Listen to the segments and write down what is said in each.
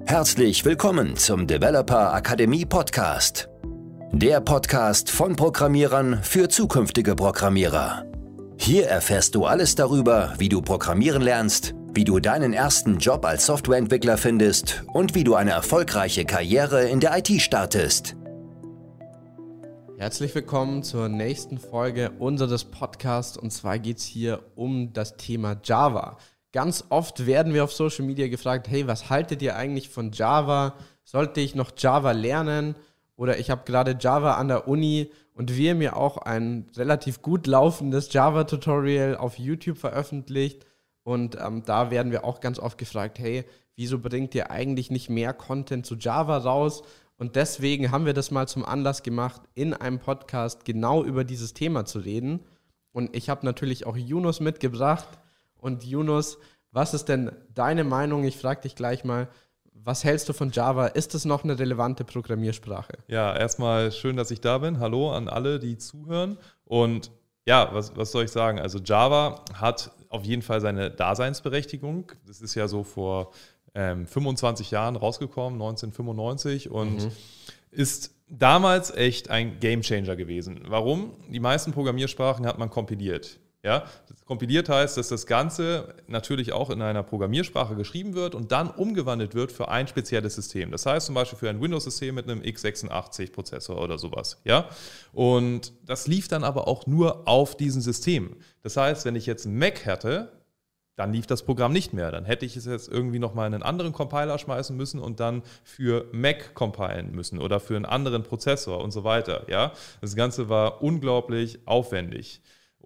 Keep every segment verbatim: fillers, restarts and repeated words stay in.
Herzlich willkommen zum Developer Akademie Podcast. Der Podcast von Programmierern für zukünftige Programmierer. Hier erfährst du alles darüber, wie du programmieren lernst, wie du deinen ersten Job als Softwareentwickler findest und wie du eine erfolgreiche Karriere in der I T startest. Herzlich willkommen zur nächsten Folge unseres Podcasts, und zwar geht es hier um das Thema Java. Ganz oft werden wir auf Social Media gefragt, hey, was haltet ihr eigentlich von Java? Sollte ich noch Java lernen? Oder ich habe gerade Java an der Uni und wir mir auch ein relativ gut laufendes Java-Tutorial auf YouTube veröffentlicht. Und ähm, da werden wir auch ganz oft gefragt, hey, wieso bringt ihr eigentlich nicht mehr Content zu Java raus? Und deswegen haben wir das mal zum Anlass gemacht, in einem Podcast genau über dieses Thema zu reden. Und ich habe natürlich auch Yunus mitgebracht. Und Yunus, was ist denn deine Meinung? Ich frage dich gleich mal, was hältst du von Java? Ist es noch eine relevante Programmiersprache? Ja, erstmal schön, dass ich da bin. Hallo an alle, die zuhören. Und ja, was, was soll ich sagen? Also Java hat auf jeden Fall seine Daseinsberechtigung. Das ist ja so vor ähm, fünfundzwanzig Jahren rausgekommen, neunzehnhundertfünfundneunzig, und mhm. ist damals echt ein Gamechanger gewesen. Warum? Die meisten Programmiersprachen hat man kompiliert. Ja, kompiliert heißt, dass das Ganze natürlich auch in einer Programmiersprache geschrieben wird und dann umgewandelt wird für ein spezielles System. Das heißt zum Beispiel für ein Windows-System mit einem x sechsundachtzig-Prozessor oder sowas. Ja? Und das lief dann aber auch nur auf diesem System. Das heißt, wenn ich jetzt einen Mac hätte, dann lief das Programm nicht mehr. Dann hätte ich es jetzt irgendwie nochmal in einen anderen Compiler schmeißen müssen und dann für Mac compilen müssen oder für einen anderen Prozessor und so weiter. Ja? Das Ganze war unglaublich aufwendig.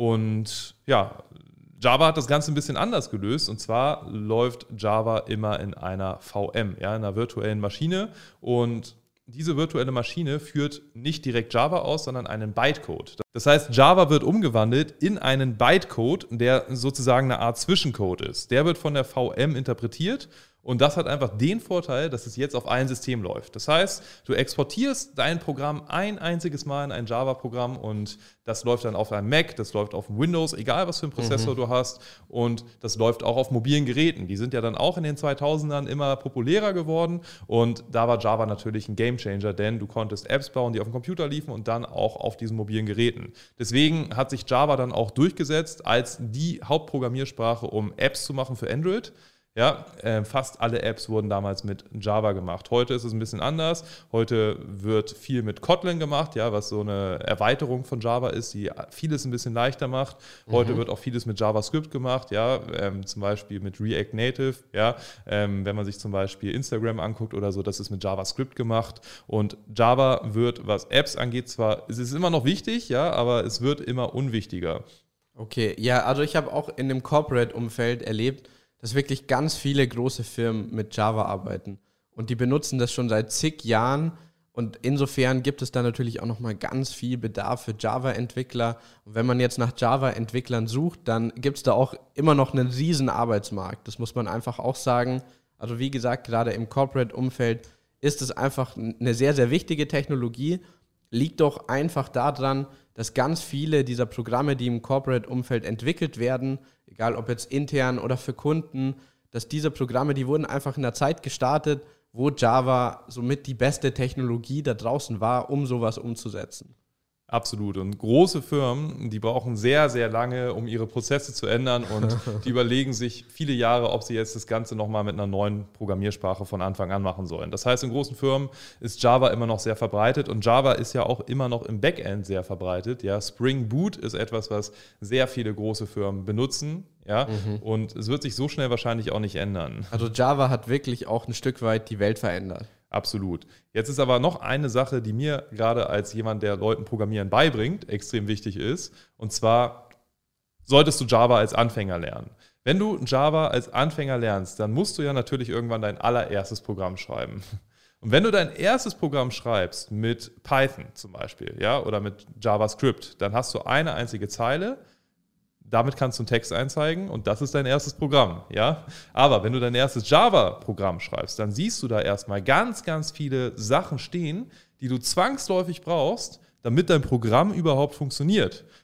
Und ja, Java hat das Ganze ein bisschen anders gelöst, und zwar läuft Java immer in einer V M, ja, in einer virtuellen Maschine, und diese virtuelle Maschine führt nicht direkt Java aus, sondern einen Bytecode. Das heißt, Java wird umgewandelt in einen Bytecode, der sozusagen eine Art Zwischencode ist. Der wird von der V M interpretiert. Und das hat einfach den Vorteil, dass es jetzt auf ein System läuft. Das heißt, du exportierst dein Programm ein einziges Mal in ein Java-Programm und das läuft dann auf einem Mac, das läuft auf Windows, egal was für einen Prozessor mhm. du hast, und das läuft auch auf mobilen Geräten. Die sind ja dann auch in den zweitausendern immer populärer geworden, und da war Java natürlich ein Gamechanger, denn du konntest Apps bauen, die auf dem Computer liefen und dann auch auf diesen mobilen Geräten. Deswegen hat sich Java dann auch durchgesetzt als die Hauptprogrammiersprache, um Apps zu machen für Android. Ja, äh, fast alle Apps wurden damals mit Java gemacht. Heute ist es ein bisschen anders. Heute wird viel mit Kotlin gemacht, ja, was so eine Erweiterung von Java ist, die vieles ein bisschen leichter macht. Heute mhm. wird auch vieles mit JavaScript gemacht, ja, ähm, zum Beispiel mit React Native. Ja, ähm, wenn man sich zum Beispiel Instagram anguckt oder so, das ist mit JavaScript gemacht. Und Java wird, was Apps angeht, zwar, es ist immer noch wichtig, ja, aber es wird immer unwichtiger. Okay, ja, also ich habe auch in dem Corporate-Umfeld erlebt, dass wirklich ganz viele große Firmen mit Java arbeiten. Und die benutzen das schon seit zig Jahren. Und insofern gibt es da natürlich auch nochmal ganz viel Bedarf für Java-Entwickler. Und wenn man jetzt nach Java-Entwicklern sucht, dann gibt es da auch immer noch einen riesen Arbeitsmarkt. Das muss man einfach auch sagen. Also wie gesagt, gerade im Corporate-Umfeld ist es einfach eine sehr, sehr wichtige Technologie. Liegt doch einfach daran, dass ganz viele dieser Programme, die im Corporate-Umfeld entwickelt werden, egal ob jetzt intern oder für Kunden, dass diese Programme, die wurden einfach in der Zeit gestartet, wo Java somit die beste Technologie da draußen war, um sowas umzusetzen. Absolut. Und große Firmen, die brauchen sehr, sehr lange, um ihre Prozesse zu ändern, und die überlegen sich viele Jahre, ob sie jetzt das Ganze nochmal mit einer neuen Programmiersprache von Anfang an machen sollen. Das heißt, in großen Firmen ist Java immer noch sehr verbreitet, und Java ist ja auch immer noch im Backend sehr verbreitet. Ja, Spring Boot ist etwas, was sehr viele große Firmen benutzen. Ja, mhm. und es wird sich so schnell wahrscheinlich auch nicht ändern. Also Java hat wirklich auch ein Stück weit die Welt verändert. Absolut. Jetzt ist aber noch eine Sache, die mir gerade als jemand, der Leuten Programmieren beibringt, extrem wichtig ist. Und zwar solltest du Java als Anfänger lernen. Wenn du Java als Anfänger lernst, dann musst du ja natürlich irgendwann dein allererstes Programm schreiben. Und wenn du dein erstes Programm schreibst mit Python zum Beispiel, ja, oder mit JavaScript, dann hast du eine einzige Zeile. Damit kannst du einen Text einzeigen, und das ist dein erstes Programm. Ja? Aber wenn du dein erstes Java-Programm schreibst, dann siehst du da erstmal ganz, ganz viele Sachen stehen, die du zwangsläufig brauchst, damit dein Programm überhaupt funktioniert.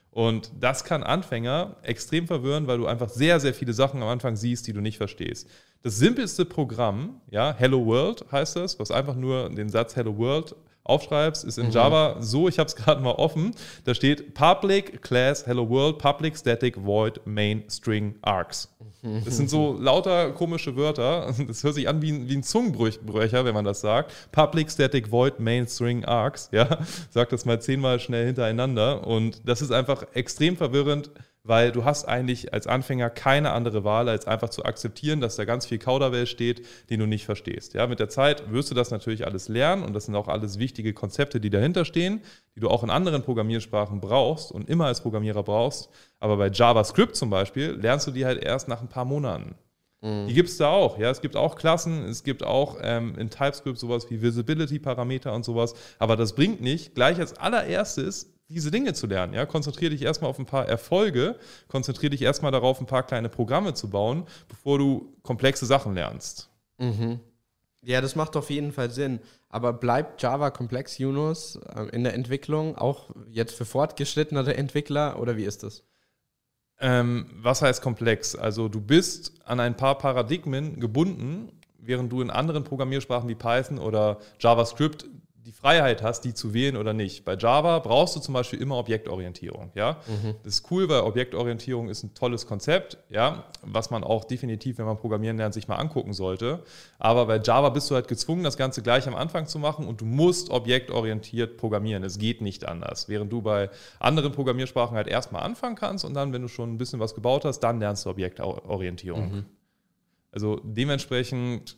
Und das kann Anfänger extrem verwirren, weil du einfach sehr, sehr viele Sachen am Anfang siehst, die du nicht verstehst. Das simpelste Programm, ja, Hello World heißt das, was einfach nur den Satz Hello World aufschreibst, ist in mhm. Java so, ich habe es gerade mal offen, da steht Public Class Hello World Public Static Void Main String Args. Das sind so lauter komische Wörter, das hört sich an wie ein, wie ein Zungenbrecher, wenn man das sagt. Public Static Void Main String Args, ja, sag das mal zehnmal schnell hintereinander und das ist einfach extrem verwirrend, weil du hast eigentlich als Anfänger keine andere Wahl, als einfach zu akzeptieren, dass da ganz viel Kauderwelsch steht, den du nicht verstehst. Ja, mit der Zeit wirst du das natürlich alles lernen und das sind auch alles wichtige Konzepte, die dahinter stehen, die du auch in anderen Programmiersprachen brauchst und immer als Programmierer brauchst. Aber bei JavaScript zum Beispiel lernst du die halt erst nach ein paar Monaten. Mhm. Die gibt es da auch. Ja, es gibt auch Klassen, es gibt auch ähm, in TypeScript sowas wie Visibility-Parameter und sowas. Aber das bringt nicht, gleich als allererstes diese Dinge zu lernen. Ja? Konzentriere dich erstmal auf ein paar Erfolge, konzentriere dich erstmal darauf, ein paar kleine Programme zu bauen, bevor du komplexe Sachen lernst. Mhm. Ja, das macht auf jeden Fall Sinn. Aber bleibt Java komplex, Yunus, in der Entwicklung, auch jetzt für fortgeschrittenere Entwickler, oder wie ist das? Ähm, was heißt komplex? Also du bist an ein paar Paradigmen gebunden, während du in anderen Programmiersprachen wie Python oder JavaScript die Freiheit hast, die zu wählen oder nicht. Bei Java brauchst du zum Beispiel immer Objektorientierung. Ja? Mhm. Das ist cool, weil Objektorientierung ist ein tolles Konzept, ja? Was man auch definitiv, wenn man programmieren lernt, sich mal angucken sollte. Aber bei Java bist du halt gezwungen, das Ganze gleich am Anfang zu machen und du musst objektorientiert programmieren. Es geht nicht anders. Während du bei anderen Programmiersprachen halt erstmal anfangen kannst und dann, wenn du schon ein bisschen was gebaut hast, dann lernst du Objektorientierung. Mhm. Also dementsprechend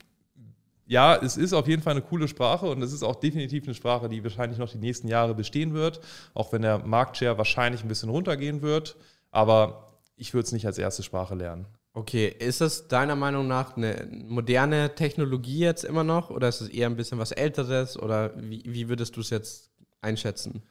ja, es ist auf jeden Fall eine coole Sprache und es ist auch definitiv eine Sprache, die wahrscheinlich noch die nächsten Jahre bestehen wird, auch wenn der Marktshare wahrscheinlich ein bisschen runtergehen wird, aber ich würde es nicht als erste Sprache lernen. Okay, ist das deiner Meinung nach eine moderne Technologie jetzt immer noch oder ist es eher ein bisschen was Älteres oder wie, wie würdest du es jetzt einschätzen?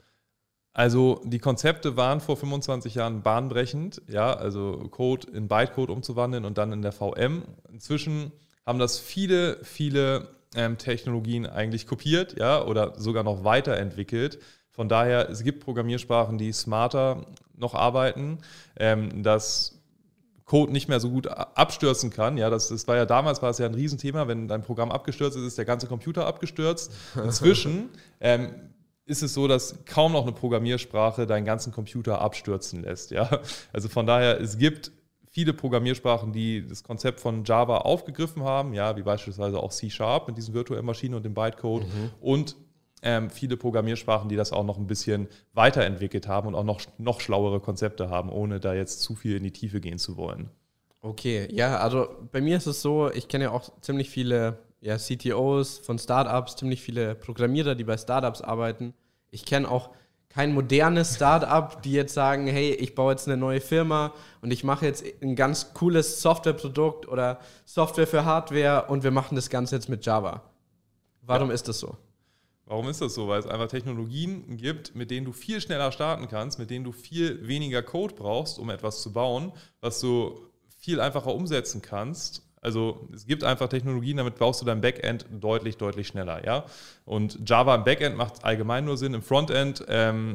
Also die Konzepte waren vor fünfundzwanzig Jahren bahnbrechend, ja, also Code in Bytecode umzuwandeln und dann in der V M. Inzwischen haben das viele, viele ähm, Technologien eigentlich kopiert, ja, oder sogar noch weiterentwickelt. Von daher, es gibt Programmiersprachen, die smarter noch arbeiten, ähm, dass Code nicht mehr so gut abstürzen kann. Ja, das, das war ja damals war es ja ein Riesenthema, wenn dein Programm abgestürzt ist, ist der ganze Computer abgestürzt. Inzwischen ähm, ist es so, dass kaum noch eine Programmiersprache deinen ganzen Computer abstürzen lässt. Ja? Also von daher, es gibt viele Programmiersprachen, die das Konzept von Java aufgegriffen haben, ja, wie beispielsweise auch C Sharp mit diesen virtuellen Maschinen und dem Bytecode mhm. und ähm, viele Programmiersprachen, die das auch noch ein bisschen weiterentwickelt haben und auch noch, noch schlauere Konzepte haben, ohne da jetzt zu viel in die Tiefe gehen zu wollen. Okay, ja, also bei mir ist es so, ich kenne ja auch ziemlich viele ja, C T Os von Startups, ziemlich viele Programmierer, die bei Startups arbeiten. Ich kenne auch kein modernes Startup, die jetzt sagen, hey, ich baue jetzt eine neue Firma und ich mache jetzt ein ganz cooles Softwareprodukt oder Software für Hardware und wir machen das Ganze jetzt mit Java. Warum ja. ist das so? Warum ist das so? Weil es einfach Technologien gibt, mit denen du viel schneller starten kannst, mit denen du viel weniger Code brauchst, um etwas zu bauen, was du viel einfacher umsetzen kannst. Also es gibt einfach Technologien, damit baust du dein Backend deutlich, deutlich schneller. Ja? Und Java im Backend macht allgemein nur Sinn. Im Frontend ähm,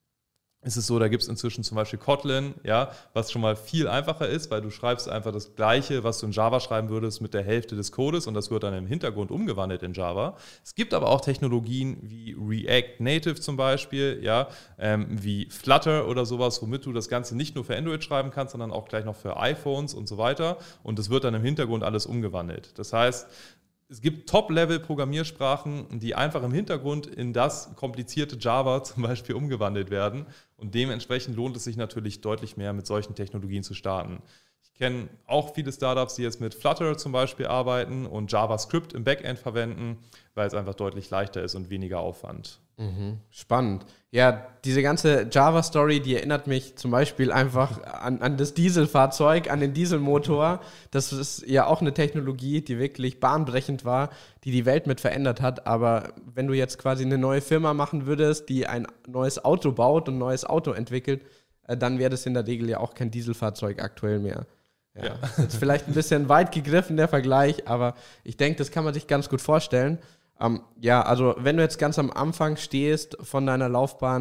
ist es so, da gibt es inzwischen zum Beispiel Kotlin, ja, was schon mal viel einfacher ist, weil du schreibst einfach das Gleiche, was du in Java schreiben würdest, mit der Hälfte des Codes und das wird dann im Hintergrund umgewandelt in Java. Es gibt aber auch Technologien wie React Native zum Beispiel, ja, ähm, wie Flutter oder sowas, womit du das Ganze nicht nur für Android schreiben kannst, sondern auch gleich noch für iPhones und so weiter und das wird dann im Hintergrund alles umgewandelt. Das heißt, es gibt Top-Level-Programmiersprachen, die einfach im Hintergrund in das komplizierte Java zum Beispiel umgewandelt werden. Und dementsprechend lohnt es sich natürlich deutlich mehr, mit solchen Technologien zu starten. Ich kenne auch viele Startups, die jetzt mit Flutter zum Beispiel arbeiten und JavaScript im Backend verwenden, weil es einfach deutlich leichter ist und weniger Aufwand. Mhm. Spannend. Ja, diese ganze Java-Story, die erinnert mich zum Beispiel einfach an, an das Dieselfahrzeug, an den Dieselmotor. Das ist ja auch eine Technologie, die wirklich bahnbrechend war, die die Welt mit verändert hat. Aber wenn du jetzt quasi eine neue Firma machen würdest, die ein neues Auto baut und ein neues Auto entwickelt, äh, dann wäre das in der Regel ja auch kein Dieselfahrzeug aktuell mehr. Ja, ja. Jetzt vielleicht ein bisschen weit gegriffen, der Vergleich, aber ich denke, das kann man sich ganz gut vorstellen. Um, ja, also wenn du jetzt ganz am Anfang stehst von deiner Laufbahn,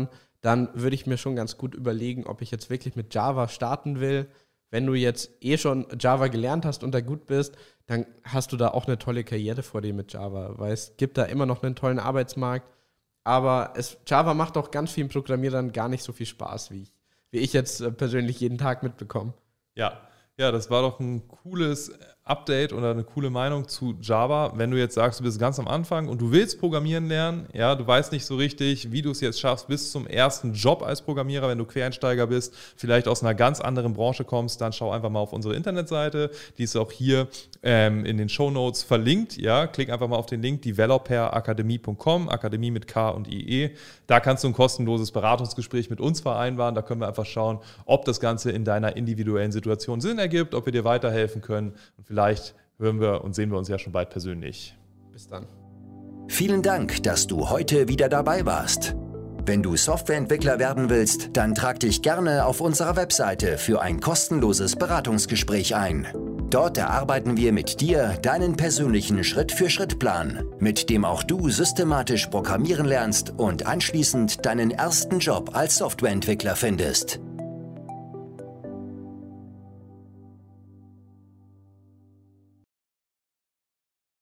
dann würde ich mir schon ganz gut überlegen, ob ich jetzt wirklich mit Java starten will. Wenn du jetzt eh schon Java gelernt hast und da gut bist, dann hast du da auch eine tolle Karriere vor dir mit Java, weil es gibt da immer noch einen tollen Arbeitsmarkt. Aber es, Java macht auch ganz vielen Programmierern gar nicht so viel Spaß, wie ich, wie ich jetzt äh, persönlich jeden Tag mitbekomme. Ja, ja, das war doch ein cooles Update oder eine coole Meinung zu Java. Wenn du jetzt sagst, du bist ganz am Anfang und du willst Programmieren lernen, ja, du weißt nicht so richtig, wie du es jetzt schaffst bis zum ersten Job als Programmierer, wenn du Quereinsteiger bist, vielleicht aus einer ganz anderen Branche kommst, dann schau einfach mal auf unsere Internetseite. Die ist auch hier ähm, in den Shownotes verlinkt. Ja, klick einfach mal auf den Link developer akademie punkt com, Akademie mit K und I E. Da kannst du ein kostenloses Beratungsgespräch mit uns vereinbaren. Da können wir einfach schauen, ob das Ganze in deiner individuellen Situation Sinn ergibt, ob wir dir weiterhelfen können. Und vielleicht hören wir und sehen wir uns ja schon bald persönlich. Bis dann. Vielen Dank, dass du heute wieder dabei warst. Wenn du Softwareentwickler werden willst, dann trag dich gerne auf unserer Webseite für ein kostenloses Beratungsgespräch ein. Dort erarbeiten wir mit dir deinen persönlichen Schritt-für-Schritt-Plan, mit dem auch du systematisch programmieren lernst und anschließend deinen ersten Job als Softwareentwickler findest.